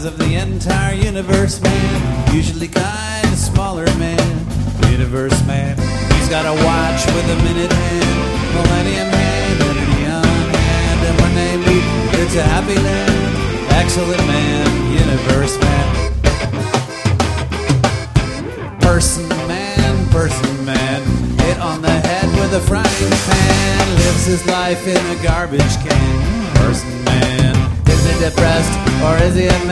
size of the entire universe, man. Usually kinda smaller, man. Universe man. He's got a watch with a minute hand, millennium hand, and a neon hand. And when they meet, it's a happy land. Excellent man, universe man. Person man, hit on the head with a frying pan. Lives his life in a garbage can. Person man, is he depressed or is he a man?